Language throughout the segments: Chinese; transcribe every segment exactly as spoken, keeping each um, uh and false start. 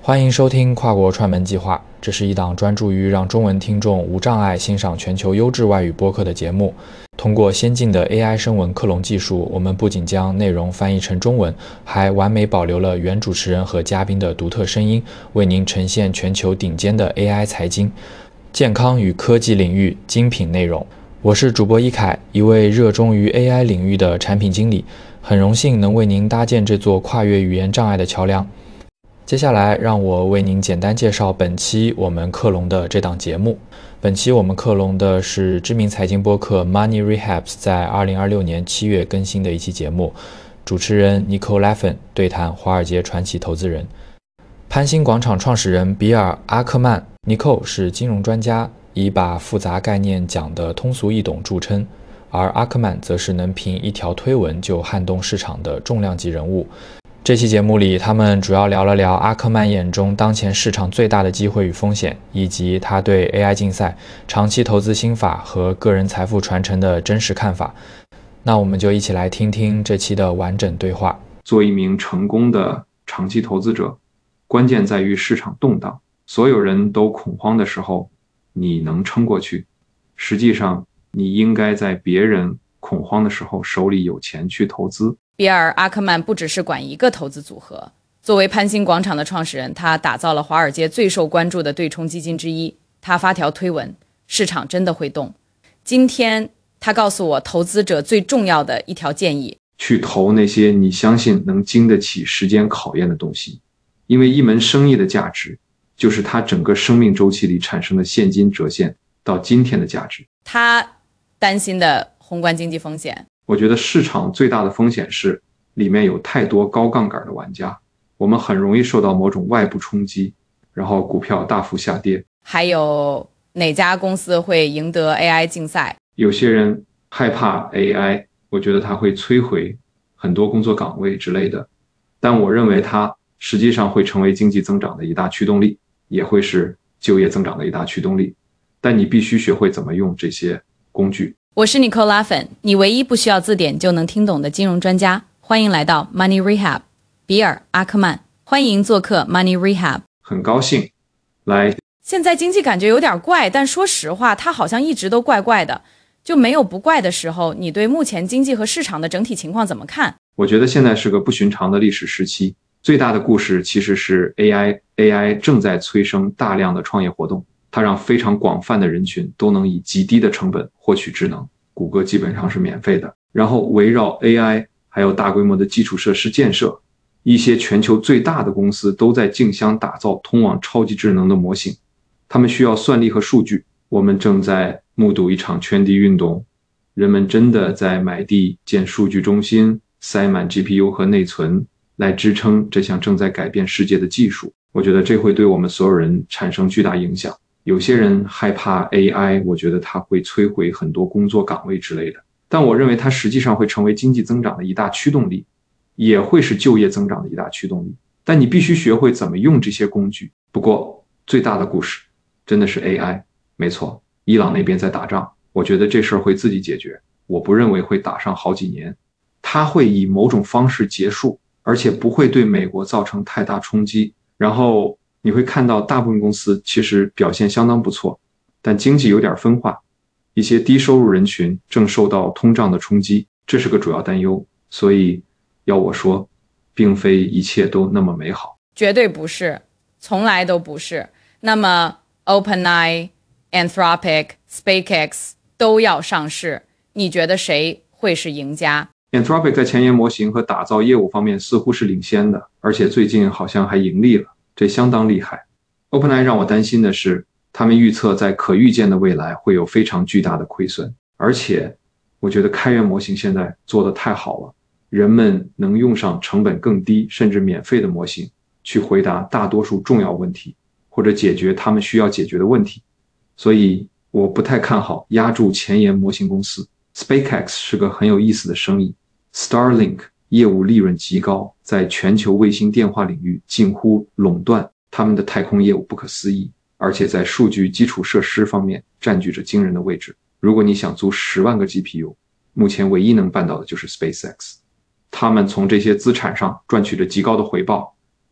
欢迎收听跨国串门计划，这是一档专注于让中文听众无障碍欣赏全球优质外语播客的节目。通过先进的 A I 声文克隆技术，我们不仅将内容翻译成中文，还完美保留了原主持人和嘉宾的独特声音，为您呈现全球顶尖的 A I 财经、健康与科技领域精品内容。我是主播一凯，一位热衷于 A I 领域的产品经理，很荣幸能为您搭建这座跨越语言障碍的桥梁。接下来让我为您简单介绍本期我们克隆的这档节目。本期我们克隆的是知名财经播客 Money Rehabs 在二零二六年七月更新的一期节目，主持人 Nicole Laffin 对谈华尔街传奇投资人。潘兴广场创始人比尔·阿克曼 Nicole 是金融专家，以把复杂概念讲得通俗易懂著称，而阿克曼则是能凭一条推文就撼动市场的重量级人物。这期节目里，他们主要聊了聊阿克曼眼中当前市场最大的机会与风险，以及他对 A I 竞赛、长期投资心法和个人财富传承的真实看法。那我们就一起来听听这期的完整对话。 做一名成功的长期投资者，关键在于市场动荡，所有人都恐慌的时候，你能撑过去。实际上，你应该在别人恐慌的时候手里有钱去投资。 比尔·阿克曼不只是管一个投资组合，作为潘兴广场的创始人，他打造了华尔街最受关注的对冲基金之一。他发条推文，市场真的会动。今天他告诉我投资者最重要的一条建议： 去投那些你相信能经得起时间考验的东西，因为一门生意的价值就是它整个生命周期里产生的现金折现到今天的价值。 他担心的宏观经济风险， 我觉得市场最大的风险是里面有太多高杠杆的玩家，我们很容易受到某种外部冲击，然后股票大幅下跌。 还有哪家公司会赢得 A I 竞赛？ 有些人害怕 A I， 我觉得它会摧毁很多工作岗位之类的，但我认为它实际上会成为经济增长的一大驱动力，也会是就业增长的一大驱动力。但你必须学会怎么用这些工具。 我是 Nicole Laffin， 你唯一不需要字典就能听懂的金融专家。欢迎来到 Money Rehab， 比尔·阿克曼，欢迎做客 Money Rehab。 很高兴来。 现在经济感觉有点怪，但说实话，它好像一直都怪怪的，就没有不怪的时候。你对目前经济和市场的整体情况怎么看？ 我觉得现在是个不寻常的历史时期，最大的故事其实是 A I A I 正在催生大量的创业活动，它让非常广泛的人群都能以极低的成本获取智能，谷歌基本上是免费的。然后围绕 A I 还有大规模的基础设施建设，一些全球最大的公司都在竞相打造通往超级智能的模型，他们需要算力和数据。我们正在目睹一场圈地运动，人们真的在买地建数据中心，塞满 G P U 和内存来支撑这项正在改变世界的技术。我觉得这会对我们所有人产生巨大影响。有些人害怕 A I， 我觉得它会摧毁很多工作岗位之类的，但我认为它实际上会成为经济增长的一大驱动力，也会是就业增长的一大驱动力。但你必须学会怎么用这些工具。不过最大的故事真的是 A I。 没错，伊朗那边在打仗，我觉得这事儿会自己解决，我不认为会打上好几年，它会以某种方式结束，而且不会对美国造成太大冲击。然后你会看到大部分公司其实表现相当不错，但经济有点分化，一些低收入人群正受到通胀的冲击，这是个主要担忧。所以要我说，并非一切都那么美好。 绝对不是，从来都不是。那么 OpenAI、Anthropic、SpaceX 都要上市，你觉得谁会是赢家？ Anthropic 在前沿模型和打造业务方面似乎是领先的，而且最近好像还盈利了，这相当厉害。 OpenAI 让我担心的是，他们预测在可预见的未来会有非常巨大的亏损，而且我觉得开源模型现在做得太好了，人们能用上成本更低甚至免费的模型去回答大多数重要问题，或者解决他们需要解决的问题。所以我不太看好压住前沿模型公司。 SpaceX 是个很有意思的生意， Starlink 业务利润极高，在全球卫星电话领域近乎垄断，他们的太空业务不可思议，而且在数据基础设施方面占据着惊人的位置。如果你想租十万个 G P U， 目前唯一能办到的就是 SpaceX。他们从这些资产上赚取着极高的回报，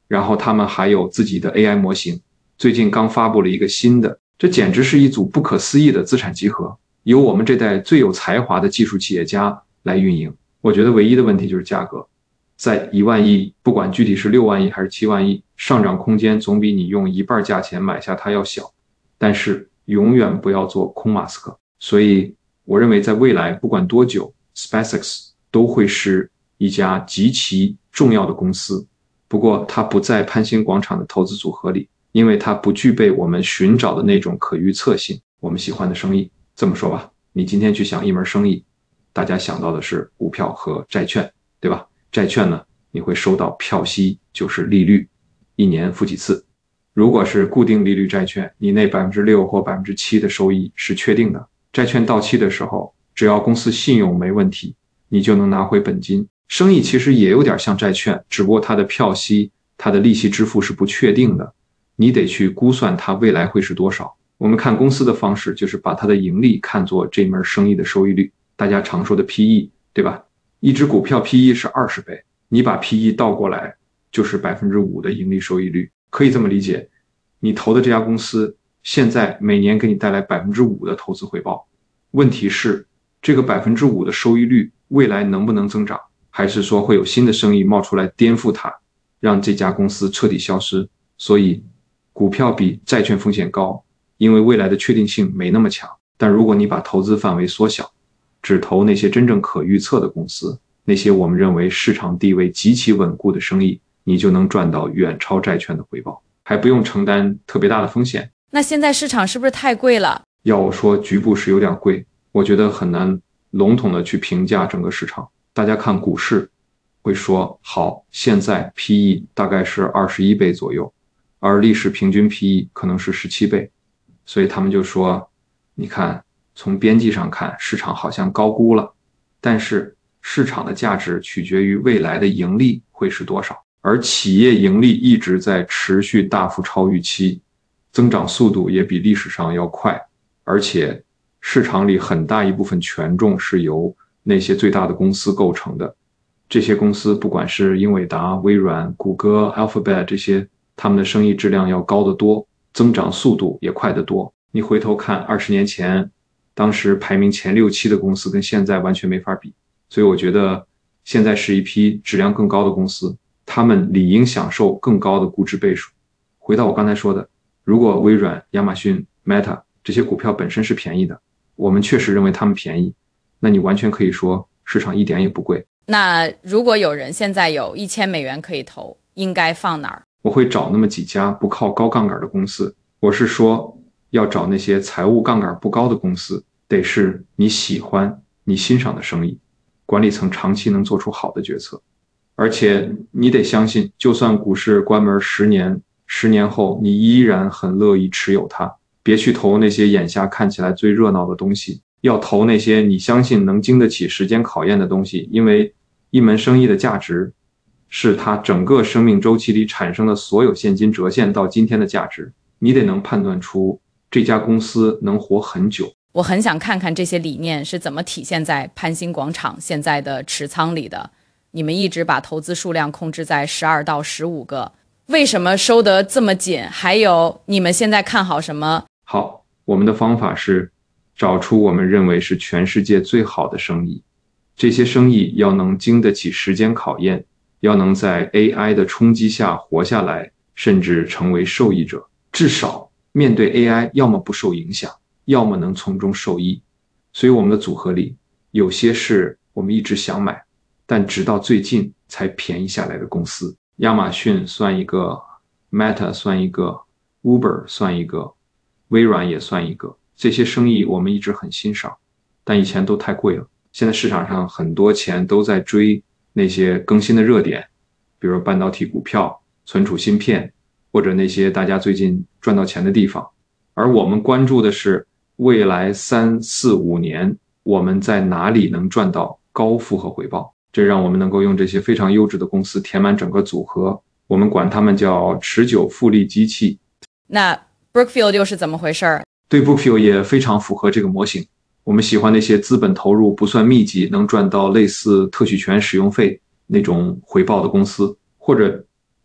然后他们还有自己的 A I 模型，最近刚发布了一个新的，这简直是一组不可思议的资产集合，由我们这代最有才华的技术企业家来运营。我觉得唯一的问题就是价格，在一万亿，不管具体是六万亿还是七万亿，上涨空间总比你用一半价钱买下它要小，但是永远不要做空马斯克。所以我认为在未来不管多久， SpaceX 都会是一家极其重要的公司，不过它不在潘兴广场的投资组合里，因为它不具备我们寻找的那种可预测性，我们喜欢的生意。这么说吧，你今天去想一门生意，大家想到的是股票和债券，对吧？债券呢，你会收到票息，就是利率，一年付几次。如果是固定利率债券，你那 百分之六 或 百分之七 的收益是确定的。债券到期的时候，只要公司信用没问题，你就能拿回本金。生意其实也有点像债券，只不过它的票息、它的利息支付是不确定的，你得去估算它未来会是多少。我们看公司的方式就是把它的盈利看作这门生意的收益率，大家常说的 P E， 对吧？一只股票 P E 是二十倍，你把 P E 倒过来就是 百分之五 的盈利收益率。可以这么理解，你投的这家公司现在每年给你带来 百分之五 的投资回报，问题是这个 百分之五 的收益率未来能不能增长，还是说会有新的生意冒出来颠覆它，让这家公司彻底消失。所以股票比债券风险高，因为未来的确定性没那么强。但如果你把投资范围缩小，只投那些真正可预测的公司，那些我们认为市场地位极其稳固的生意，你就能赚到远超债券的回报，还不用承担特别大的风险。 那现在市场是不是太贵了？ 要我说局部是有点贵，我觉得很难笼统的去评价整个市场。大家看股市会说，好，现在 P E 大概是二十一倍左右，而历史平均 P E 可能是十七倍，所以他们就说，你看从边际上看市场好像高估了，但是市场的价值取决于未来的盈利会是多少，而企业盈利一直在持续大幅超预期，增长速度也比历史上要快，而且市场里很大一部分权重是由那些最大的公司构成的。这些公司不管是英伟达、微软、谷歌、Alphabet 这些，他们的生意质量要高得多，增长速度也快得多。你回头看二十年前，当时排名前六七的公司跟现在完全没法比。所以我觉得现在是一批质量更高的公司，他们理应享受更高的估值倍数。回到我刚才说的，如果微软、亚马逊、Meta 这些股票本身是便宜的，我们确实认为他们便宜，那你完全可以说市场一点也不贵。 那如果有人现在有一千美元可以投，应该放哪儿？ 我会找那么几家不靠高杠杆的公司。我是说要找那些财务杠杆不高的公司，得是你喜欢、你欣赏的生意，管理层长期能做出好的决策。而且你得相信，就算股市关门十年，十年后你依然很乐意持有它。别去投那些眼下看起来最热闹的东西，要投那些你相信能经得起时间考验的东西。因为一门生意的价值是它整个生命周期里产生的所有现金折现到今天的价值，你得能判断出这家公司能活很久。 我很想看看这些理念是怎么体现在潘兴广场现在的持仓里的。你们一直把投资数量控制在十二到十五个，为什么收得这么紧？还有你们现在看好什么？ 好，我们的方法是找出我们认为是全世界最好的生意，这些生意要能经得起时间考验，要能在 A I 的冲击下活下来，甚至成为受益者，至少面对 A I 要么不受影响，要么能从中受益。所以我们的组合里有些是我们一直想买，但直到最近才便宜下来的公司。亚马逊算一个， Meta 算一个， Uber 算一个，微软也算一个。这些生意我们一直很欣赏，但以前都太贵了。现在市场上很多钱都在追那些更新的热点，比如半导体股票、存储芯片，或者那些大家最近赚到钱的地方。而我们关注的是未来三四五年我们在哪里能赚到高复合回报，这让我们能够用这些非常优质的公司填满整个组合，我们管它们叫持久复利机器。 那 Brookfield 又是怎么回事？ 对， Brookfield 也非常符合这个模型。我们喜欢那些资本投入不算密集，能赚到类似特许权使用费那种回报的公司，或者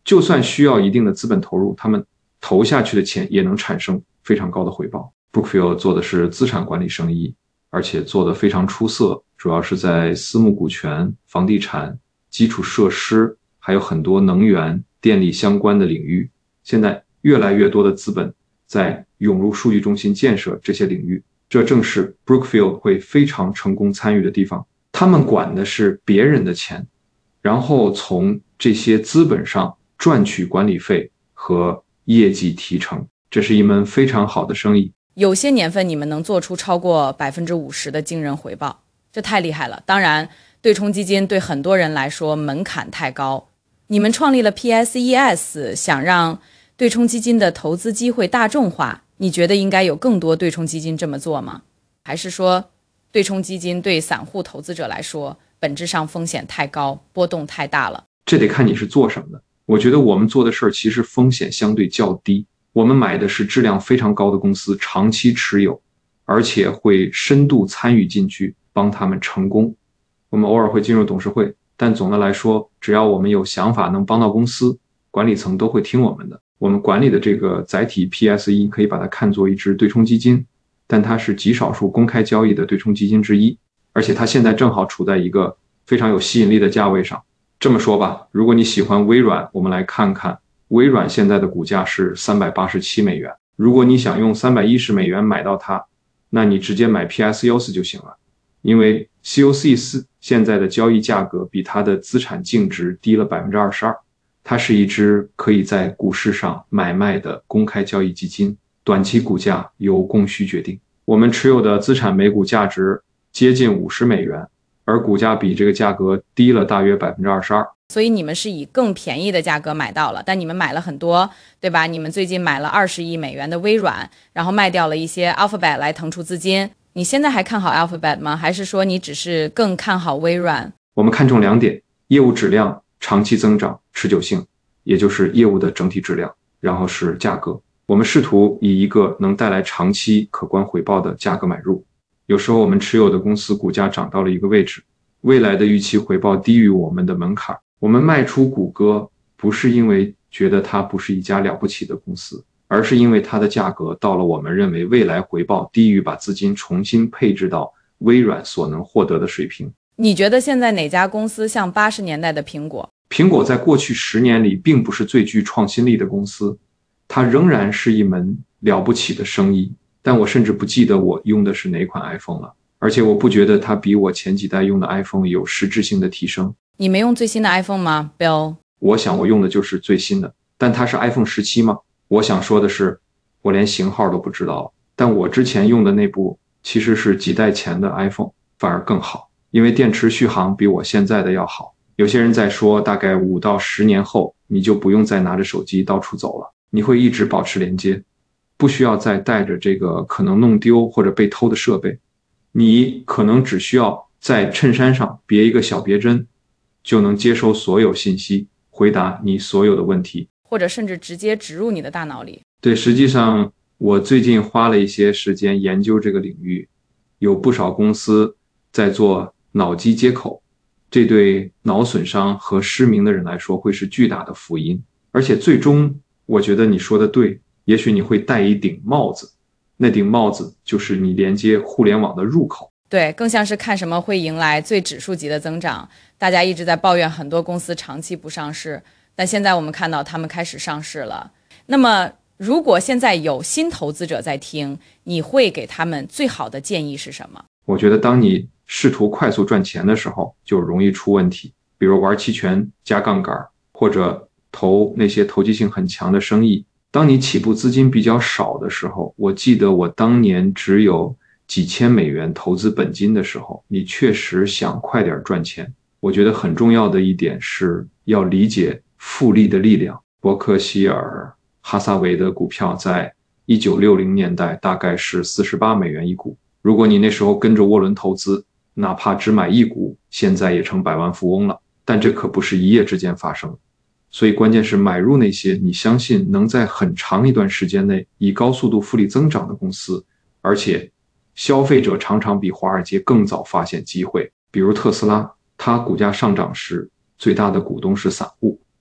就算需要一定的资本投入，他们投下去的钱也能产生非常高的回报。Brookfield 做的是资产管理生意，而且做得非常出色，主要是在私募股权、房地产、基础设施，还有很多能源、电力相关的领域。现在越来越多的资本在涌入数据中心建设这些领域，这正是 Brookfield 会非常成功参与的地方。他们管的是别人的钱，然后从这些资本上赚取管理费和业绩提成，这是一门非常好的生意。 有些年份你们能做出超过 百分之五十 的惊人回报，这太厉害了。当然，对冲基金对很多人来说门槛太高。你们创立了 P S E S， 想让对冲基金的投资机会大众化，你觉得应该有更多对冲基金这么做吗？还是说对冲基金对散户投资者来说本质上风险太高，波动太大了？ 这得看你是做什么的。我觉得我们做的事儿其实风险相对较低，我们买的是质量非常高的公司，长期持有，而且会深度参与进去，帮他们成功。我们偶尔会进入董事会，但总的来说，只要我们有想法能帮到公司，管理层都会听我们的。我们管理的这个载体 P S E 可以把它看作一只对冲基金，但它是极少数公开交易的对冲基金之一，而且它现在正好处在一个非常有吸引力的价位上。这么说吧，如果你喜欢微软，我们来看看微软现在的股价是三百八十七美元。如果你想用三百一十美元买到它，那你直接买 P S E O 就行了，因为 C O C 现在的交易价格比它的资产净值低了 百分之二十二， 它是一只可以在股市上买卖的公开交易基金，短期股价由供需决定。我们持有的资产每股价值接近五十美元，而股价比这个价格低了大约 百分之二十二。 所以你们是以更便宜的价格买到了，但你们买了很多，对吧？你们最近买了二十亿美元的微软，然后卖掉了一些 Alphabet 来腾出资金。你现在还看好 Alphabet 吗？还是说你只是更看好微软？ 我们看重两点：业务质量、长期增长、持久性，也就是业务的整体质量，然后是价格。我们试图以一个能带来长期可观回报的价格买入。有时候我们持有的公司股价涨到了一个位置，未来的预期回报低于我们的门槛，我们卖出谷歌不是因为觉得它不是一家了不起的公司，而是因为它的价格到了我们认为未来回报低于把资金重新配置到微软所能获得的水平。 你觉得现在哪家公司像八十年代的苹果？ 苹果在过去十年里并不是最具创新力的公司，它仍然是一门了不起的生意，但我甚至不记得我用的是哪款 iPhone 了，而且我不觉得它比我前几代用的 iPhone 有实质性的提升。 你没用最新的 iPhone 吗 Bill？ 我想我用的就是最新的，但它是 iPhone 十七吗？我想说的是，我连型号都不知道了，但我之前用的那部其实是几代前的 iPhone， 反而更好，因为电池续航比我现在的要好。有些人在说大概五到十年后你就不用再拿着手机到处走了，你会一直保持连接，不需要再带着这个可能弄丢或者被偷的设备，你可能只需要在衬衫上别一个小别针，就能接收所有信息，回答你所有的问题， 或者甚至直接植入你的大脑里。 对，实际上我最近花了一些时间研究这个领域，有不少公司在做脑机接口，这对脑损伤和失明的人来说会是巨大的福音。而且最终我觉得你说的对，也许你会戴一顶帽子，那顶帽子就是你连接互联网的入口。 对，更像是看什么会迎来最指数级的增长。大家一直在抱怨很多公司长期不上市，但现在我们看到他们开始上市了。那么如果现在有新投资者在听，你会给他们最好的建议是什么？ 我觉得当你试图快速赚钱的时候就容易出问题，比如玩期权加杠杆，或者投那些投机性很强的生意。当你起步资金比较少的时候，我记得我当年只有几千美元投资本金的时候，你确实想快点赚钱。我觉得很重要的一点是要理解复利的力量。伯克希尔哈撒韦的股票在一九六零年代大概是四十八美元一股，如果你那时候跟着沃伦投资，哪怕只买一股，现在也成百万富翁了。但这可不是一夜之间发生，所以关键是买入那些你相信能在很长一段时间内以高速度复利增长的公司，而且消费者常常比华尔街更早发现机会。比如特斯拉，它股价上涨时最大的股东是散户，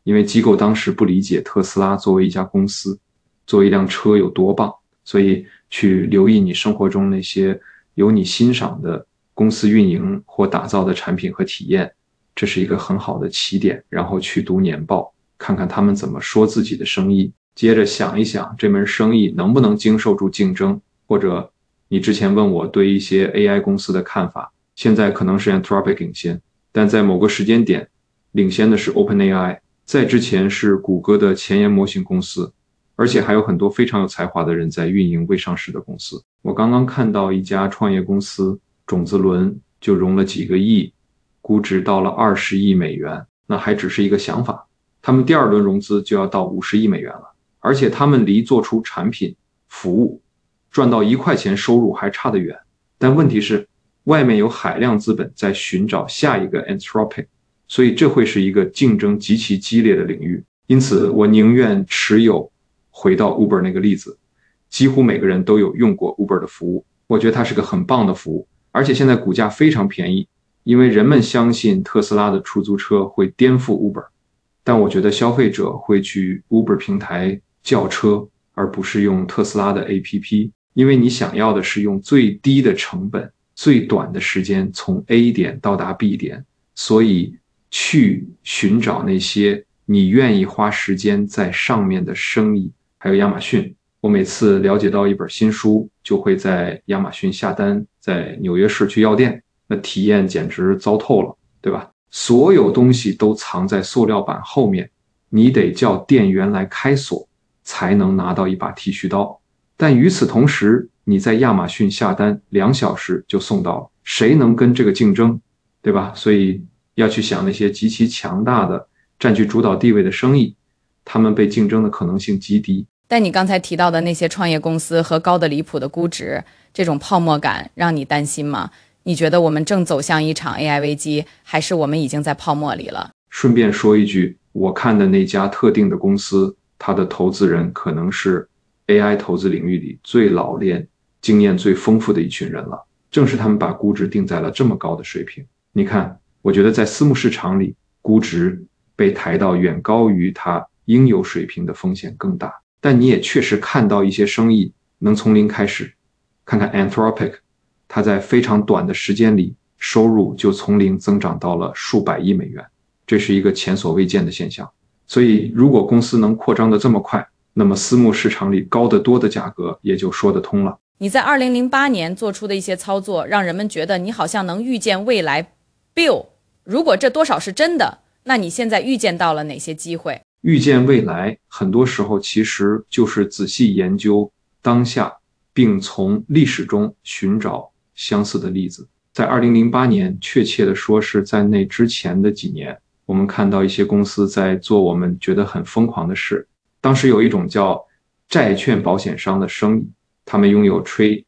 因为机构当时不理解特斯拉作为一家公司，作为一辆车有多棒，所以去留意你生活中那些有你欣赏的公司运营或打造的产品和体验，这是一个很好的起点。然后去读年报，看看他们怎么说自己的生意，接着想一想这门生意能不能经受住竞争，或者你之前问我对一些 A I 公司的看法，现在可能是 Anthropic 领先，但在某个时间点领先的是 OpenAI， 在之前是谷歌的前沿模型公司，而且还有很多非常有才华的人在运营未上市的公司。我刚刚看到一家创业公司种子轮就融了几个亿，估值到了二十亿美元，那还只是一个想法，他们第二轮融资就要到五十亿美元了，而且他们离做出产品服务赚到一块钱收入还差得远。但问题是外面有海量资本在寻找下一个 Anthropic， 所以这会是一个竞争极其激烈的领域。因此我宁愿持有，回到 Uber 那个例子，几乎每个人都有用过 Uber 的服务，我觉得它是个很棒的服务，而且现在股价非常便宜，因为人们相信特斯拉的出租车会颠覆 Uber， 但我觉得消费者会去 Uber 平台叫车，而不是用特斯拉的 A P P， 因为你想要的是用最低的成本最短的时间从 A 点到达 B 点，所以去寻找那些你愿意花时间在上面的生意。还有亚马逊，我每次了解到一本新书就会在亚马逊下单，在纽约市去药店，那体验简直糟透了，对吧？所有东西都藏在塑料板后面，你得叫店员来开锁才能拿到一把剃须刀。但与此同时，你在亚马逊下单两小时就送到了，谁能跟这个竞争，对吧？所以要去想那些极其强大的占据主导地位的生意，他们被竞争的可能性极低。 但你刚才提到的那些创业公司和高的离谱的估值，这种泡沫感让你担心吗？你觉得我们正走向一场 A I 危机，还是我们已经在泡沫里了？ 顺便说一句，我看的那家特定的公司，它的投资人可能是 A I 投资领域里最老练、经验最丰富的一群人了，正是他们把估值定在了这么高的水平。你看，我觉得在私募市场里，估值被抬到远高于它应有水平的风险更大。但你也确实看到一些生意能从零开始，看看 Anthropic， 它在非常短的时间里收入就从零增长到了数百亿美元，这是一个前所未见的现象。所以如果公司能扩张得这么快，那么私募市场里高得多的价格也就说得通了。 你在二零零八年做出的一些操作，让人们觉得你好像能预见未来 Bill， 如果这多少是真的，那你现在预见到了哪些机会？ 预见未来很多时候其实就是仔细研究当下，并从历史中寻找相似的例子。在二零零八年，确切的说是在那之前的几年，我们看到一些公司在做我们觉得很疯狂的事。当时有一种叫债券保险商的生意，他们拥有 Triple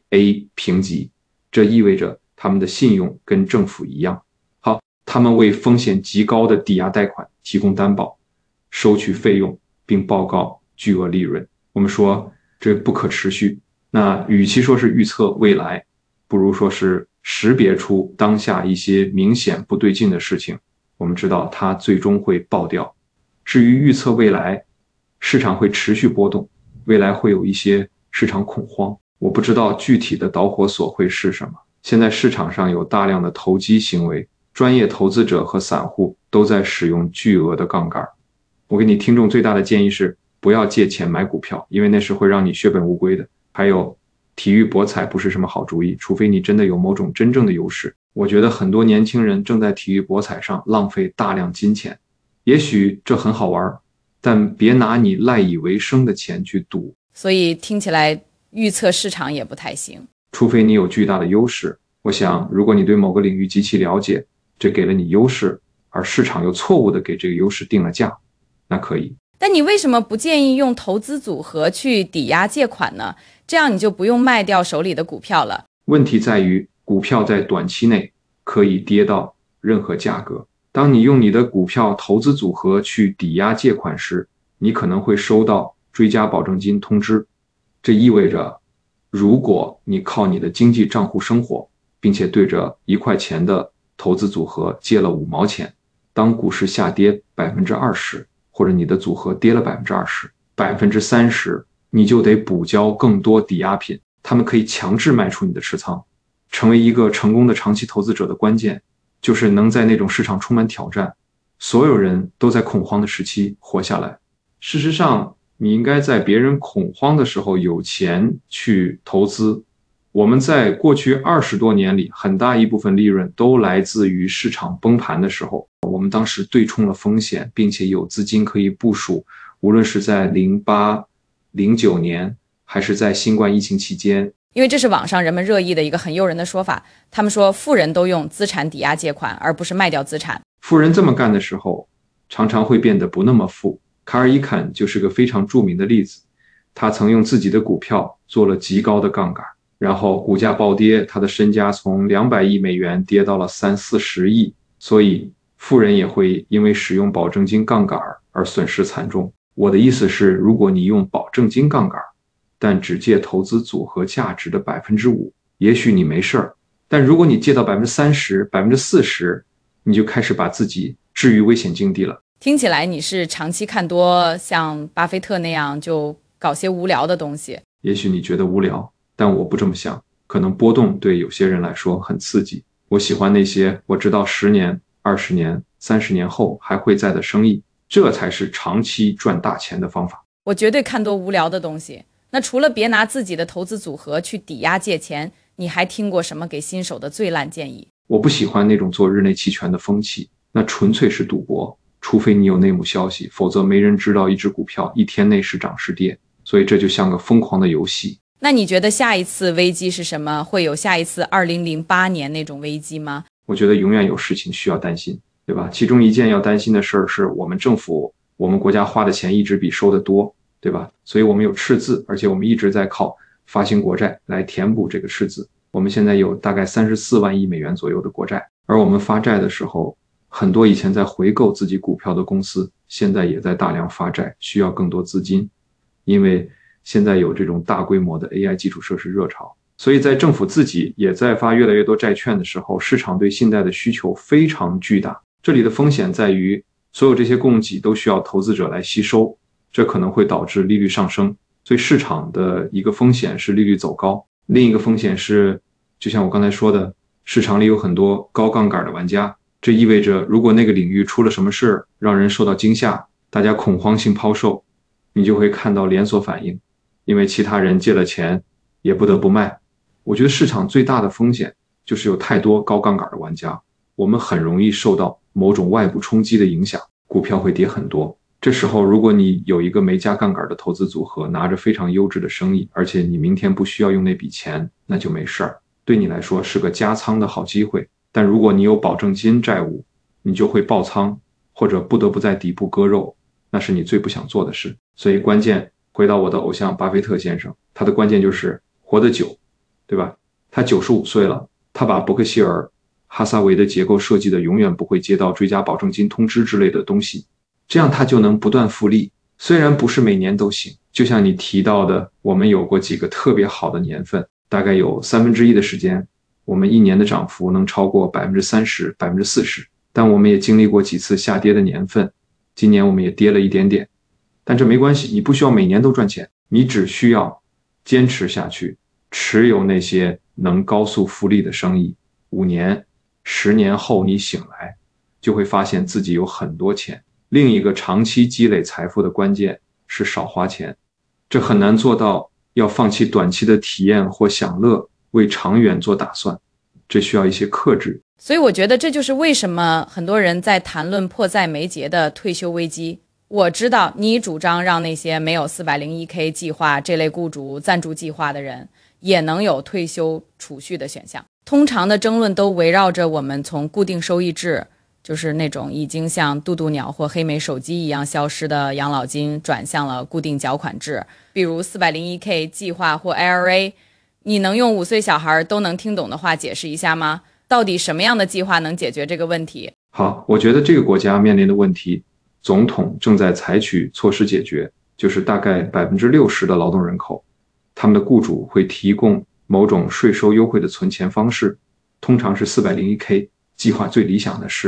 A 评级，这意味着他们的信用跟政府一样好，他们为风险极高的抵押贷款提供担保，收取费用并报告巨额利润。我们说这不可持续，那与其说是预测未来，不如说是识别出当下一些明显不对劲的事情，我们知道它最终会爆掉。至于预测未来，市场会持续波动，未来会有一些市场恐慌，我不知道具体的导火索会是什么。现在市场上有大量的投机行为，专业投资者和散户都在使用巨额的杠杆。我给你听众最大的建议是，不要借钱买股票，因为那是会让你血本无归的。还有，体育博彩不是什么好主意，除非你真的有某种真正的优势。我觉得很多年轻人正在体育博彩上浪费大量金钱，也许这很好玩，但别拿你赖以为生的钱去赌。 所以听起来预测市场也不太行， 除非你有巨大的优势。我想，如果你对某个领域极其了解，这给了你优势，而市场又错误地给这个优势定了价，那可以。 但你为什么不建议用投资组合去抵押借款呢？这样你就不用卖掉手里的股票了。 问题在于，股票在短期内可以跌到任何价格。当你用你的股票投资组合去抵押借款时，你可能会收到追加保证金通知。这意味着，如果你靠你的经济账户生活，并且对着一块钱的投资组合借了五毛钱， 当股市下跌 百分之二十， 或者你的组合跌了 百分之二十， 百分之三十 你就得补交更多抵押品，他们可以强制卖出你的持仓。成为一个成功的长期投资者的关键，就是能在那种市场充满挑战，所有人都在恐慌的时期活下来。事实上，你应该在别人恐慌的时候有钱去投资。我们在过去二十多年里，很大一部分利润都来自于市场崩盘的时候，我们当时对冲了风险，并且有资金可以部署，无论是在零八、零九年，还是在新冠疫情期间。 因为这是网上人们热议的一个很诱人的说法，他们说富人都用资产抵押借款，而不是卖掉资产。 富人这么干的时候，常常会变得不那么富。卡尔伊坎就是个非常著名的例子，他曾用自己的股票做了极高的杠杆，然后股价暴跌，他的身家从两百亿美元跌到了三四十亿。所以富人也会因为使用保证金杠杆而损失惨重。我的意思是，如果你用保证金杠杆，但只借投资组合价值的 百分之五， 也许你没事儿，但如果你借到 百分之三十、百分之四十， 你就开始把自己置于危险境地了。 听起来你是长期看多像巴菲特那样就搞些无聊的东西。 也许你觉得无聊，但我不这么想。可能波动对有些人来说很刺激。我喜欢那些我知道十年、二十年、三十年后还会在的生意，这才是长期赚大钱的方法。 我绝对看多无聊的东西。那除了别拿自己的投资组合去抵押借钱，你还听过什么给新手的最烂建议？ 我不喜欢那种做日内期权的风气，那纯粹是赌博，除非你有内幕消息，否则没人知道一只股票一天内是涨是跌，所以这就像个疯狂的游戏。 那你觉得下一次危机是什么？会有下一次二零零八年那种危机吗？ 我觉得永远有事情需要担心，对吧？其中一件要担心的事儿是我们政府，我们国家花的钱一直比收的多，对吧？所以我们有赤字，而且我们一直在靠发行国债来填补这个赤字。我们现在有大概三十四万亿美元左右的国债，而我们发债的时候，很多以前在回购自己股票的公司，现在也在大量发债，需要更多资金，因为现在有这种大规模的 A I 基础设施热潮。所以在政府自己也在发越来越多债券的时候，市场对信贷的需求非常巨大。这里的风险在于，所有这些供给都需要投资者来吸收，这可能会导致利率上升。所以市场的一个风险是利率走高，另一个风险是，就像我刚才说的，市场里有很多高杠杆的玩家，这意味着如果那个领域出了什么事，让人受到惊吓，大家恐慌性抛售，你就会看到连锁反应，因为其他人借了钱也不得不卖。我觉得市场最大的风险就是有太多高杠杆的玩家，我们很容易受到某种外部冲击的影响，股票会跌很多。这时候如果你有一个没加杠杆的投资组合，拿着非常优质的生意，而且你明天不需要用那笔钱，那就没事儿，对你来说是个加仓的好机会。但如果你有保证金债务，你就会爆仓，或者不得不在底部割肉，那是你最不想做的事。所以关键回到我的偶像巴菲特先生，他的关键就是活得久，对吧？他九十五岁了，他把伯克希尔哈撒韦的结构设计的永远不会接到追加保证金通知之类的东西，这样他就能不断复利。虽然不是每年都行，就像你提到的，我们有过几个特别好的年份，大概有三分之一的时间，我们一年的涨幅能超过 百分之三十、百分之四十， 但我们也经历过几次下跌的年份，今年我们也跌了一点点，但这没关系，你不需要每年都赚钱，你只需要坚持下去，持有那些能高速复利的生意，五年、十年后你醒来，就会发现自己有很多钱。另一个长期积累财富的关键是少花钱，这很难做到要放弃短期的体验或享乐，为长远做打算，这需要一些克制。 所以我觉得这就是为什么很多人在谈论迫在眉睫的退休危机。我知道你主张让那些没有 四百零一 K 计划这类雇主赞助计划的人也能有退休储蓄的选项。通常的争论都围绕着我们从固定收益制，就是那种已经像渡渡鸟或黑莓手机一样消失的养老金，转向了固定缴款制，比如 四百零一 K 计划或 I R A。 你能用五岁小孩都能听懂的话解释一下吗？到底什么样的计划能解决这个问题？ 好，我觉得这个国家面临的问题，总统正在采取措施解决，就是大概 百分之六十 的劳动人口，他们的雇主会提供某种税收优惠的存钱方式，通常是 四百零一 K， 计划最理想的是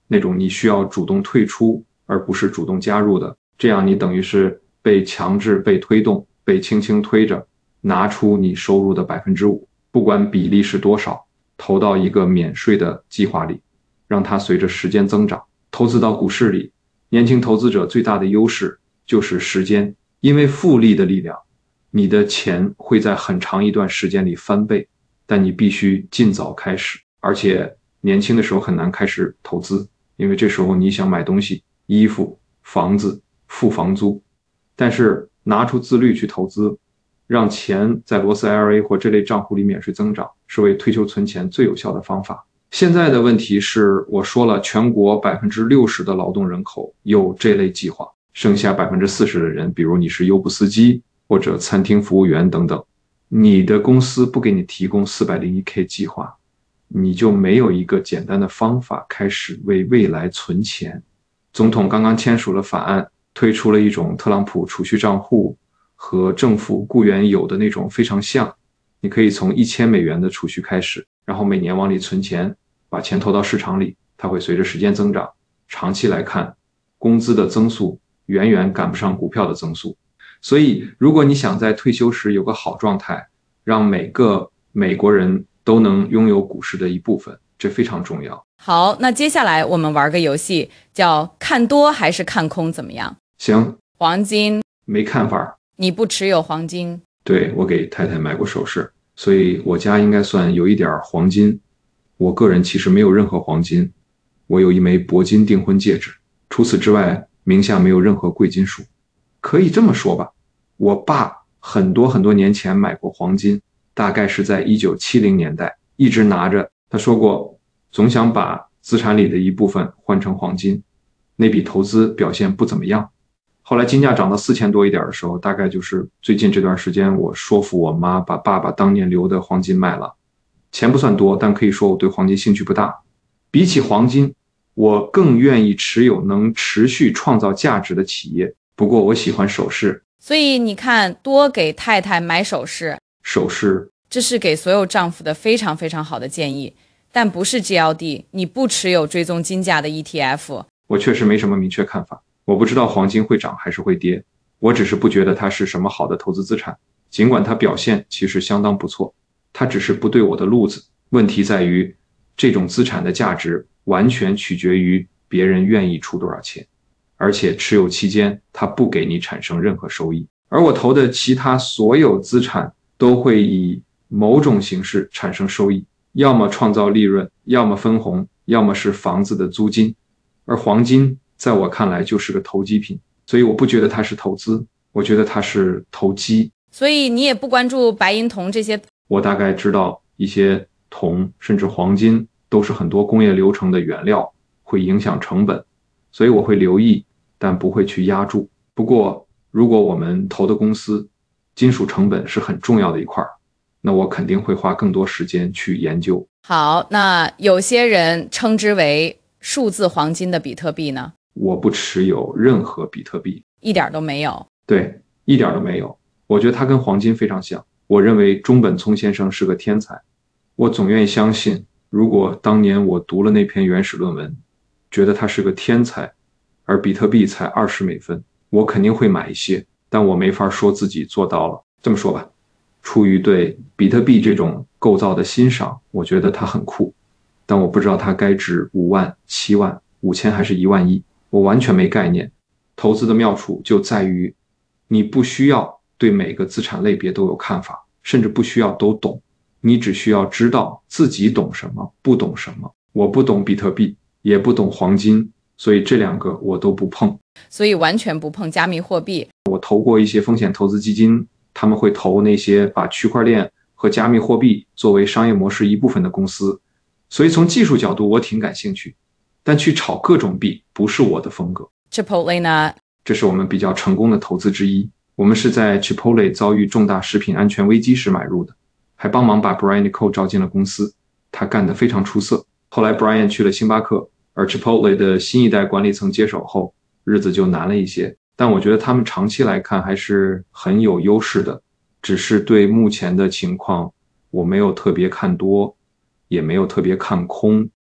那种你需要主动退出而不是主动加入的，这样你等于是被强制、被推动、被轻轻推着拿出你收入的 百分之五， 不管比例是多少，投到一个免税的计划里，让它随着时间增长。投资到股市里，年轻投资者最大的优势就是时间，因为复利的力量，你的钱会在很长一段时间里翻倍，但你必须尽早开始，而且年轻的时候很难开始投资，因为这时候你想买东西，衣服、房子、付房租，但是拿出自律去投资，让钱在罗斯 I R A 或这类账户里免税增长，是为退休存钱最有效的方法。现在的问题是，我说了，全国 百分之六十 的劳动人口有这类计划，剩下 百分之四十 的人，比如你是优步司机或者餐厅服务员等等，你的公司不给你提供 四百零一 K 计划，你就没有一个简单的方法开始为未来存钱。总统刚刚签署了法案，推出了一种特朗普储蓄账户，和政府雇员有的那种非常像，你可以从一千美元的储蓄开始，然后每年往里存钱，把钱投到市场里，它会随着时间增长，长期来看，工资的增速远远赶不上股票的增速。所以如果你想在退休时有个好状态，让每个美国人都能拥有股市的一部分，这非常重要。 好，那接下来我们玩个游戏，叫看多还是看空，怎么样？ 行。 黄金没看法。 你不持有黄金？ 对，我给太太买过首饰，所以我家应该算有一点黄金。我个人其实没有任何黄金，我有一枚铂金订婚戒指，除此之外名下没有任何贵金属。可以这么说吧，我爸很多很多年前买过黄金，大概是在一九七零年代，一直拿着。他说过总想把资产里的一部分换成黄金，那笔投资表现不怎么样。后来金价涨到四千多一点的时候，大概就是最近这段时间，我说服我妈把爸爸当年留的黄金卖了，钱不算多，但可以说我对黄金兴趣不大。比起黄金，我更愿意持有能持续创造价值的企业。不过我喜欢首饰， 所以你看，多给太太买首饰， 首饰这是给所有丈夫的非常非常好的建议，但不是 G L D， 你不持有追踪金价的 E T F。 我确实没什么明确看法，我不知道黄金会涨还是会跌，我只是不觉得它是什么好的投资资产，尽管它表现其实相当不错，它只是不对我的路子。问题在于，这种资产的价值完全取决于别人愿意出多少钱，而且持有期间它不给你产生任何收益。而我投的其他所有资产都会以某种形式产生收益，要么创造利润，要么分红，要么是房子的租金。而黄金在我看来就是个投机品，所以我不觉得它是投资，我觉得它是投机。 所以你也不关注白银铜这些？ 我大概知道一些铜甚至黄金都是很多工业流程的原料，会影响成本，所以我会留意，但不会去压注。不过如果我们投的公司金属成本是很重要的一块，那我肯定会花更多时间去研究。 好，那有些人称之为数字黄金的比特币呢？ 我不持有任何比特币， 一点都没有。 对，一点都没有。我觉得它跟黄金非常像。我认为中本聪先生是个天才，我总愿意相信，如果当年我读了那篇原始论文，觉得他是个天才，而比特币才二十美分，我肯定会买一些，但我没法说自己做到了。这么说吧，出于对比特币这种构造的欣赏，我觉得它很酷，但我不知道它该值五万、七万、五千还是一万亿，我完全没概念。投资的妙处就在于，你不需要对每个资产类别都有看法，甚至不需要都懂，你只需要知道自己懂什么，不懂什么。我不懂比特币，也不懂黄金，所以这两个我都不碰。 所以完全不碰加密货币。 我投过一些风险投资基金，他们会投那些把区块链和加密货币作为商业模式一部分的公司，所以从技术角度我挺感兴趣，但去炒各种币不是我的风格。 Chipotle 呢？ 这是我们比较成功的投资之一，我们是在 Chipotle 遭遇重大食品安全危机时买入的，还帮忙把 Brian Niccol 招进了公司，他干得非常出色。后来 Brian 去了星巴克，而 Chipotle 的新一代管理层接手后，日子就难了一些，但我觉得他们长期来看还是很有优势的，只是对目前的情况我没有特别看多，也没有特别看空。 好，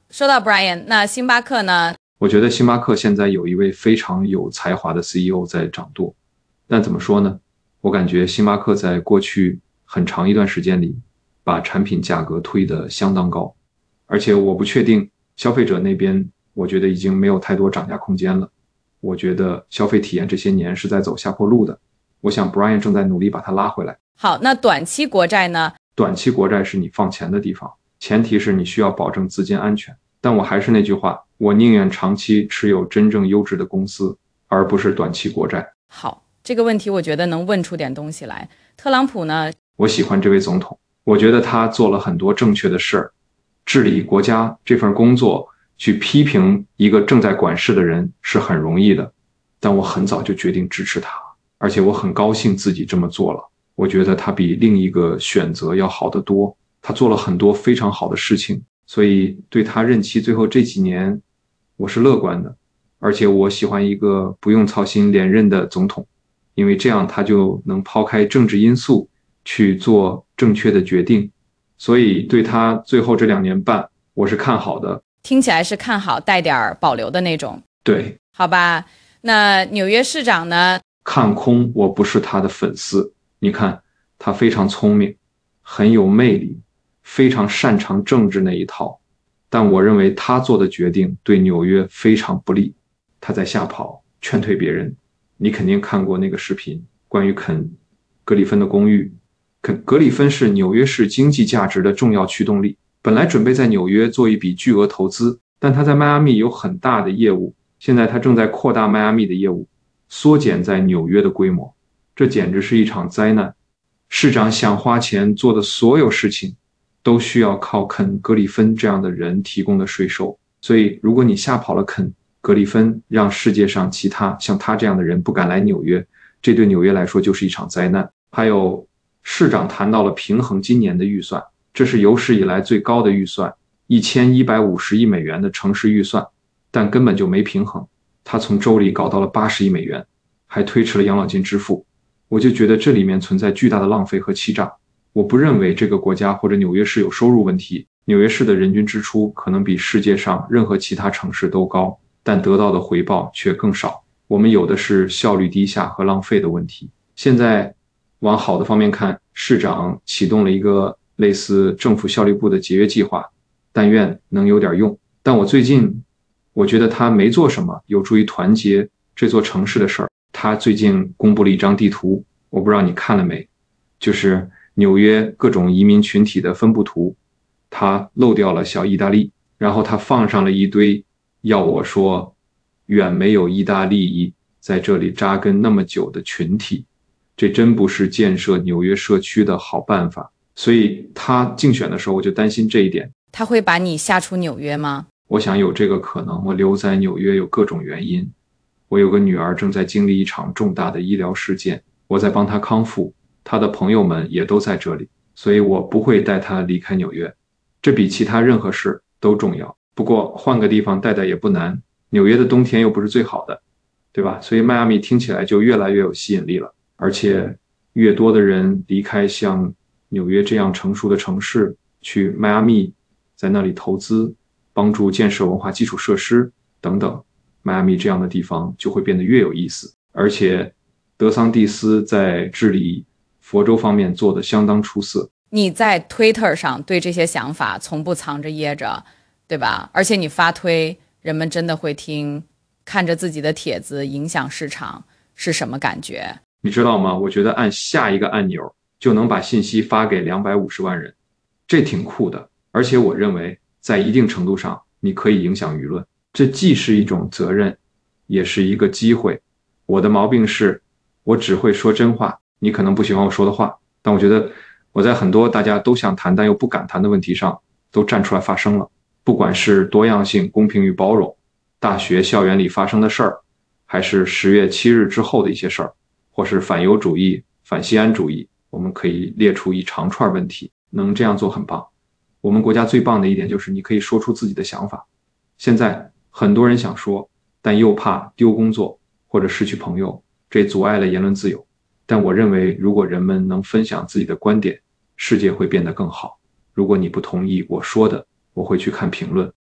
说到 Brian， 那星巴克呢？ 我觉得星巴克现在有一位非常有才华的 C E O 在掌舵，但怎么说呢？我感觉星巴克在过去很长一段时间里，把产品价格推得相当高，而且我不确定消费者那边，我觉得已经没有太多涨价空间了。我觉得消费体验这些年是在走下坡路的，我想 Brian 正在努力把它拉回来。 好，那短期国债呢？ 短期国债是你放钱的地方，前提是你需要保证资金安全。但我还是那句话，我宁愿长期持有真正优质的公司，而不是短期国债。 好，这个问题我觉得能问出点东西来。特朗普呢？ 我喜欢这位总统，我觉得他做了很多正确的事儿，治理国家这份工作，去批评一个正在管事的人是很容易的，但我很早就决定支持他，而且我很高兴自己这么做了。我觉得他比另一个选择要好得多，他做了很多非常好的事情，所以对他任期最后这几年，我是乐观的。而且我喜欢一个不用操心连任的总统，因为这样他就能抛开政治因素去做正确的决定，所以对他最后这两年半，我是看好的。 听起来是看好带点保留的那种。 对， 好吧。那纽约市长呢？ 看空，我不是他的粉丝。你看，他非常聪明，很有魅力，非常擅长政治那一套，但我认为他做的决定对纽约非常不利。他在瞎跑，劝退别人。你肯定看过那个视频，关于肯格里芬的公寓。肯格里芬是纽约市经济价值的重要驱动力，本来准备在纽约做一笔巨额投资，但他在迈阿密有很大的业务，现在他正在扩大迈阿密的业务，缩减在纽约的规模。这简直是一场灾难。市长想花钱做的所有事情，都需要靠肯格里芬这样的人提供的税收。所以如果你吓跑了肯格里芬，让世界上其他像他这样的人不敢来纽约，这对纽约来说就是一场灾难。还有市长谈到了平衡今年的预算，这是有史以来最高的预算，一千一百五十亿美元的城市预算，但根本就没平衡。他从州里搞到了八十亿美元，还推迟了养老金支付。我就觉得这里面存在巨大的浪费和欺诈。我不认为这个国家或者纽约市有收入问题，纽约市的人均支出可能比世界上任何其他城市都高，但得到的回报却更少。我们有的是效率低下和浪费的问题。现在往好的方面看，市长启动了一个类似政府效率部的节约计划，但愿能有点用。但我最近我觉得他没做什么有助于团结这座城市的事儿。他最近公布了一张地图，我不知道你看了没，就是纽约各种移民群体的分布图。他漏掉了小意大利，然后他放上了一堆要我说远没有意大利在这里扎根那么久的群体，这真不是建设纽约社区的好办法。所以他竞选的时候我就担心这一点。 他会把你吓出纽约吗？ 我想有这个可能。我留在纽约有各种原因，我有个女儿正在经历一场重大的医疗事件，我在帮她康复，她的朋友们也都在这里，所以我不会带她离开纽约，这比其他任何事都重要。不过换个地方带带也不难，纽约的冬天又不是最好的，对吧？所以迈阿密听起来就越来越有吸引力了，而且越多的人离开像纽约这样成熟的城市，去迈阿密，在那里投资，帮助建设文化基础设施等等，迈阿密这样的地方就会变得越有意思。而且德桑蒂斯在治理佛州方面做得相当出色。 你在 Twitter 上对这些想法从不藏着掖着，对吧？而且你发推，人们真的会听，看着自己的帖子影响市场，是什么感觉？ 你知道吗？我觉得按下一个按钮就能把信息发给两百五十万人，这挺酷的。而且我认为在一定程度上你可以影响舆论，这既是一种责任，也是一个机会。我的毛病是我只会说真话，你可能不喜欢我说的话，但我觉得我在很多大家都想谈但又不敢谈的问题上都站出来发声了。不管是多样性、公平与包容，大学校园里发生的事儿，还是十月七日之后的一些事儿，或是反犹主义、反西安主义，我们可以列出一长串问题。能这样做很棒。我们国家最棒的一点就是你可以说出自己的想法。现在很多人想说，但又怕丢工作或者失去朋友，这阻碍了言论自由。但我认为如果人们能分享自己的观点，世界会变得更好。如果你不同意我说的，我会去看评论，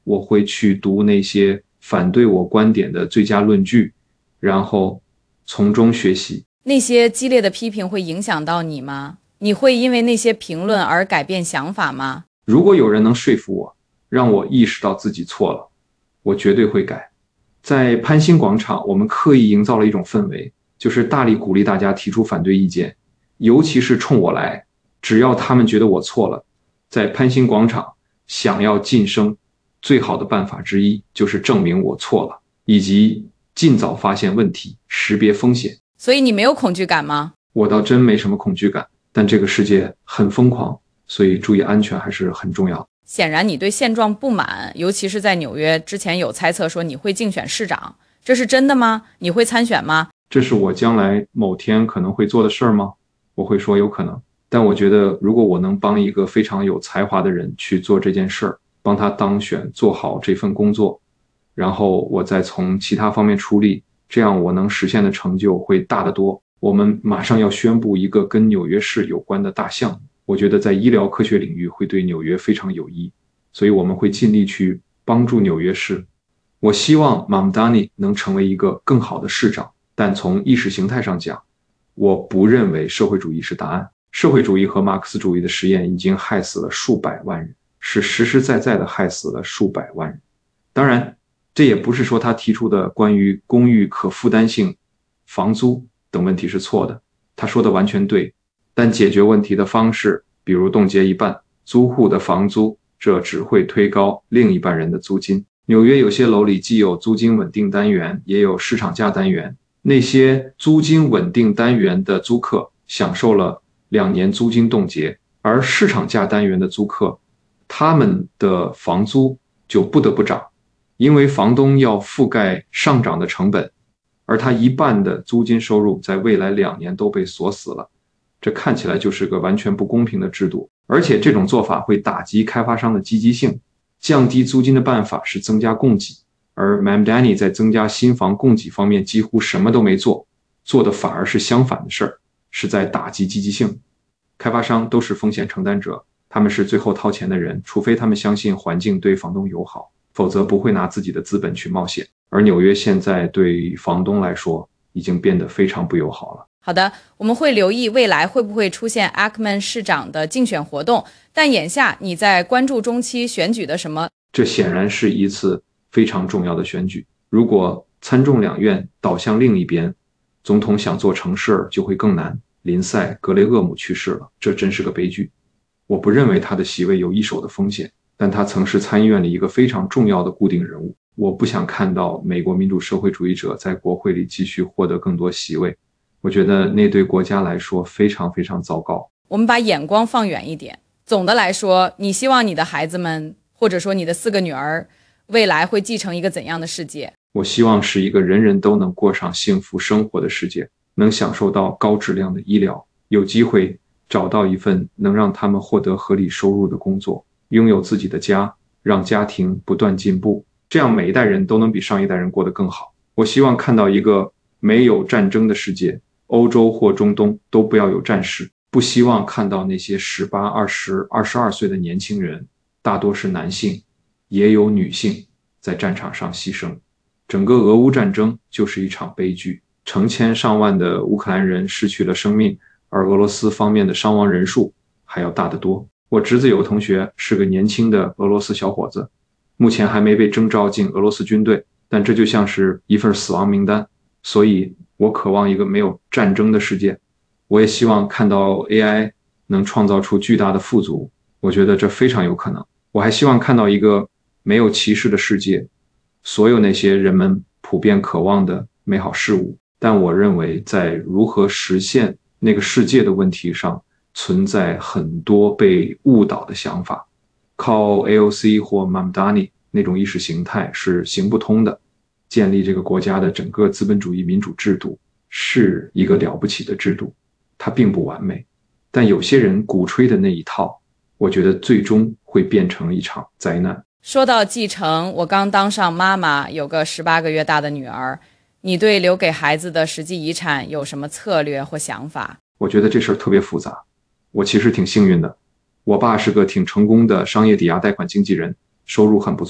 我会去读那些反对我观点的最佳论据，然后从中学习。 那些激烈的批评会影响到你吗？你会因为那些评论而改变想法吗？ 如果有人能说服我，让我意识到自己错了，我绝对会改。在潘兴广场，我们刻意营造了一种氛围，就是大力鼓励大家提出反对意见，尤其是冲我来，只要他们觉得我错了。在潘兴广场想要晋升，最好的办法之一就是证明我错了，以及尽早发现问题，识别风险。 所以你没有恐惧感吗？ 我倒真没什么恐惧感，但这个世界很疯狂，所以注意安全还是很重要的。 显然你对现状不满，尤其是在纽约，之前有猜测说你会竞选市长，这是真的吗？你会参选吗？ 这是我将来某天可能会做的事儿吗？我会说有可能，但我觉得如果我能帮一个非常有才华的人去做这件事儿，帮他当选，做好这份工作，然后我再从其他方面出力，这样我能实现的成就会大得多。我们马上要宣布一个跟纽约市有关的大项目，我觉得在医疗科学领域会对纽约非常有益，所以我们会尽力去帮助纽约市。我希望 Mamdani 能成为一个更好的市长，但从意识形态上讲，我不认为社会主义是答案。社会主义和马克思主义的实验已经害死了数百万人，是实实在在的害死了数百万人。当然，这也不是说他提出的关于公寓可负担性、房租等问题是错的，他说的完全对，但解决问题的方式，比如冻结一半租户的房租，这只会推高另一半人的租金。纽约有些楼里既有租金稳定单元，也有市场价单元，那些租金稳定单元的租客享受了两年租金冻结，而市场价单元的租客，他们的房租就不得不涨，因为房东要覆盖上涨的成本，而他一半的租金收入在未来两年都被锁死了。这看起来就是个完全不公平的制度，而且这种做法会打击开发商的积极性。降低租金的办法是增加供给，而 Mamdani 在增加新房供给方面几乎什么都没做，做的反而是相反的事儿，是在打击积极性。开发商都是风险承担者，他们是最后掏钱的人，除非他们相信环境对房东友好，否则不会拿自己的资本去冒险。而纽约现在对房东来说已经变得非常不友好了。 好的，我们会留意未来会不会出现 Ackman 市长的竞选活动，但眼下你在关注中期选举的什么？ 这显然是一次非常重要的选举。如果参众两院倒向另一边，总统想做成事就会更难。林赛·格雷厄姆去世了，这真是个悲剧。我不认为他的席位有一手的风险，但他曾是参议院里一个非常重要的固定人物。我不想看到美国民主社会主义者在国会里继续获得更多席位，我觉得那对国家来说非常非常糟糕。 我们把眼光放远一点，总的来说，你希望你的孩子们，或者说你的四个女儿，未来会继承一个怎样的世界？ 我希望是一个人人都能过上幸福生活的世界，能享受到高质量的医疗，有机会找到一份能让他们获得合理收入的工作，拥有自己的家，让家庭不断进步，这样每一代人都能比上一代人过得更好。我希望看到一个没有战争的世界，欧洲或中东都不要有战事，不希望看到那些十八、二十、二十二岁的年轻人，大多是男性，也有女性在战场上牺牲。整个俄乌战争就是一场悲剧，成千上万的乌克兰人失去了生命，而俄罗斯方面的伤亡人数还要大得多。我侄子有个同学是个年轻的俄罗斯小伙子，目前还没被征召进俄罗斯军队，但这就像是一份死亡名单。所以我渴望一个没有战争的世界，我也希望看到 A I 能创造出巨大的富足，我觉得这非常有可能。我还希望看到一个没有歧视的世界，所有那些人们普遍渴望的美好事物，但我认为在如何实现那个世界的问题上，存在很多被误导的想法。靠 A O C 或 Mamdani 那种意识形态是行不通的。建立这个国家的整个资本主义民主制度是一个了不起的制度，它并不完美，但有些人鼓吹的那一套，我觉得最终会变成一场灾难。 说到继承，我刚当上妈妈，有个十八个月大的女儿，你对留给孩子的实际遗产有什么策略或想法？ 我觉得这事儿特别复杂。我其实挺幸运的，我爸是个挺成功的商业抵押贷款经纪人，收入很不错。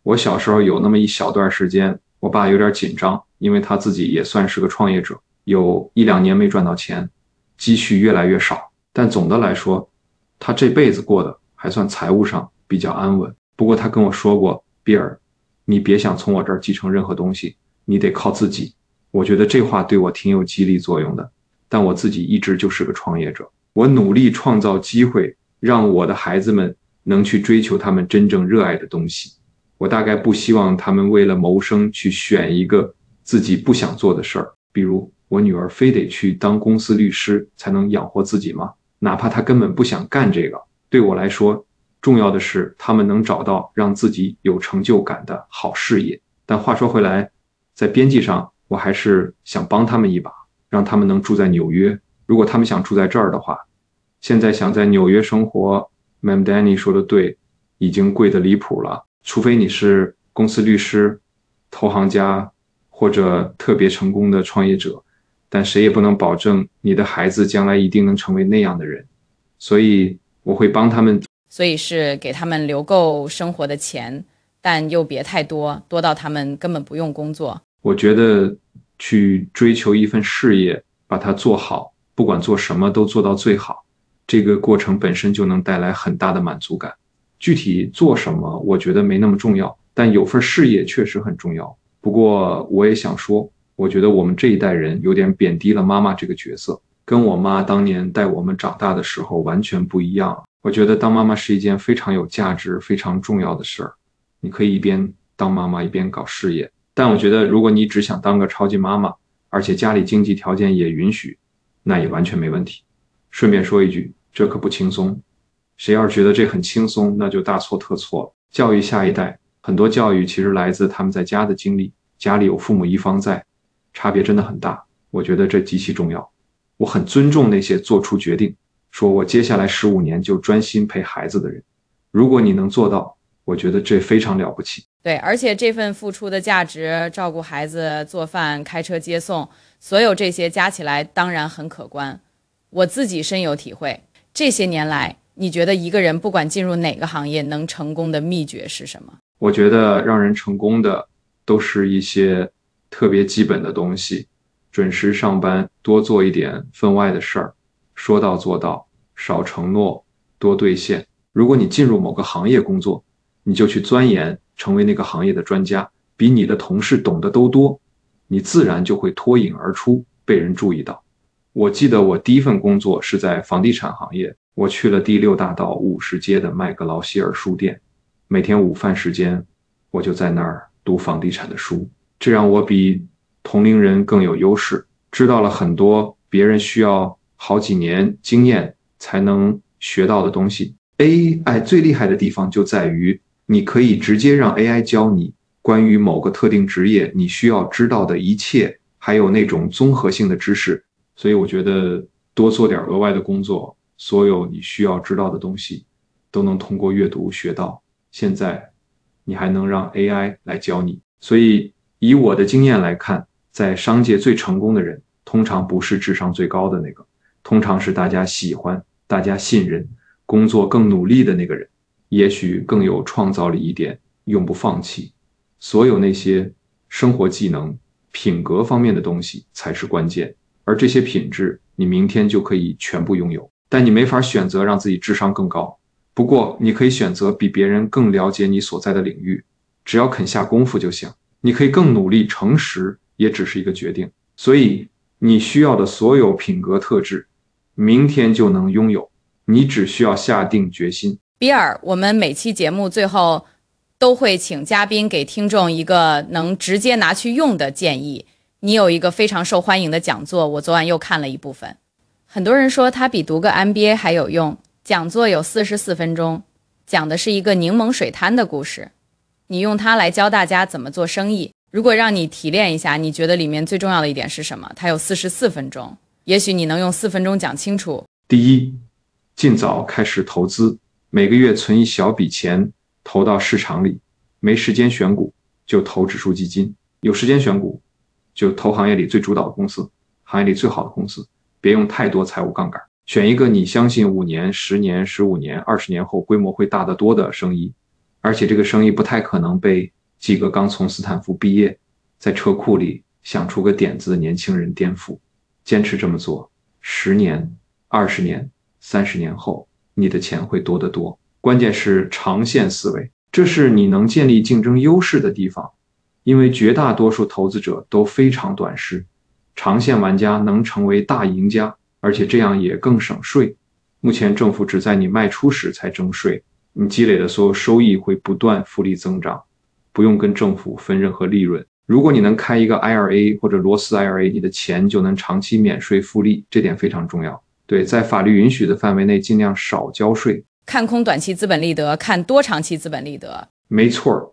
我小时候有那么一小段时间，我爸有点紧张，因为他自己也算是个创业者，有一两年没赚到钱，积蓄越来越少。但总的来说，他这辈子过得还算财务上比较安稳。不过他跟我说过，比尔，你别想从我这儿继承任何东西，你得靠自己。我觉得这话对我挺有激励作用的。但我自己一直就是个创业者，我努力创造机会，让我的孩子们能去追求他们真正热爱的东西。我大概不希望他们为了谋生去选一个自己不想做的事儿，比如我女儿非得去当公司律师才能养活自己吗？哪怕她根本不想干这个，对我来说，重要的是他们能找到让自己有成就感的好事业。但话说回来，在边际上，我还是想帮他们一把，让他们能住在纽约。如果他们想住在这儿的话，现在想在纽约生活 Mam Danny 说的对，已经贵得离谱了。除非你是公司律师、投行家或者特别成功的创业者，但谁也不能保证你的孩子将来一定能成为那样的人。所以我会帮他们， 所以是给他们留够生活的钱，但又别太多，多到他们根本不用工作。 我觉得去追求一份事业，把它做好，不管做什么都做到最好，这个过程本身就能带来很大的满足感。具体做什么，我觉得没那么重要，但有份事业确实很重要。不过我也想说，我觉得我们这一代人有点贬低了妈妈这个角色，跟我妈当年带我们长大的时候完全不一样。我觉得当妈妈是一件非常有价值、非常重要的事儿。你可以一边当妈妈一边搞事业，但我觉得如果你只想当个超级妈妈，而且家里经济条件也允许，那也完全没问题。顺便说一句，这可不轻松。谁要是觉得这很轻松，那就大错特错了。教育下一代，很多教育其实来自他们在家的经历，家里有父母一方在，差别真的很大。我觉得这极其重要。我很尊重那些做出决定，说我接下来十五年就专心陪孩子的人。如果你能做到，我觉得这非常了不起。 对，而且这份付出的价值，照顾孩子、做饭、开车接送，所有这些加起来当然很可观。我自己深有体会。这些年来，你觉得一个人不管进入哪个行业能成功的秘诀是什么？ 我觉得让人成功的都是一些特别基本的东西，准时上班，多做一点分外的事儿，说到做到，少承诺，多兑现。如果你进入某个行业工作，你就去钻研，成为那个行业的专家，比你的同事懂得都多，你自然就会脱颖而出，被人注意到。我记得我第一份工作是在房地产行业，我去了第六大道五十街的麦格劳希尔书店，每天午饭时间我就在那儿读房地产的书，这让我比同龄人更有优势，知道了很多别人需要好几年经验才能学到的东西。A I 最厉害的地方就在于，你可以直接让 A I 教你关于某个特定职业你需要知道的一切，还有那种综合性的知识。所以我觉得多做点额外的工作，所有你需要知道的东西都能通过阅读学到。现在你还能让 A I 来教你。所以以我的经验来看，在商界最成功的人通常不是智商最高的那个，通常是大家喜欢、大家信任、工作更努力的那个人，也许更有创造力一点，永不放弃。所有那些生活技能、品格方面的东西才是关键，而这些品质你明天就可以全部拥有。但你没法选择让自己智商更高，不过你可以选择比别人更了解你所在的领域，只要肯下功夫就行。你可以更努力，诚实也只是一个决定。所以你需要的所有品格特质，明天就能拥有，你只需要下定决心。 比尔，我们每期节目最后都会请嘉宾给听众一个能直接拿去用的建议。你有一个非常受欢迎的讲座，我昨晚又看了一部分，很多人说它比读个 M B A 还有用。讲座有四十四分钟，讲的是一个柠檬水摊的故事，你用它来教大家怎么做生意。如果让你提炼一下，你觉得里面最重要的一点是什么？它有四十四分钟，也许你能用四分钟讲清楚。 第一，尽早开始投资，每个月存一小笔钱投到市场里，没时间选股就投指数基金，有时间选股就投行业里最主导的公司，行业里最好的公司，别用太多财务杠杆，选一个你相信五年、十年、十五年、二十年后规模会大得多的生意， 而且这个生意不太可能被几个刚从斯坦福毕业，在车库里想出个点子的年轻人颠覆。坚持这么做，十年、二十年、三十年后，你的钱会多得多。关键是长线思维，这是你能建立竞争优势的地方，因为绝大多数投资者都非常短视，长线玩家能成为大赢家，而且这样也更省税。目前政府只在你卖出时才征税，你积累的所有收益会不断复利增长，不用跟政府分任何利润。如果你能开一个 I R A 或者罗斯 I R A， 你的钱就能长期免税复利，这点非常重要。对，在法律允许的范围内，尽量少交税。 看空短期资本利得，看多长期资本利得。 没错，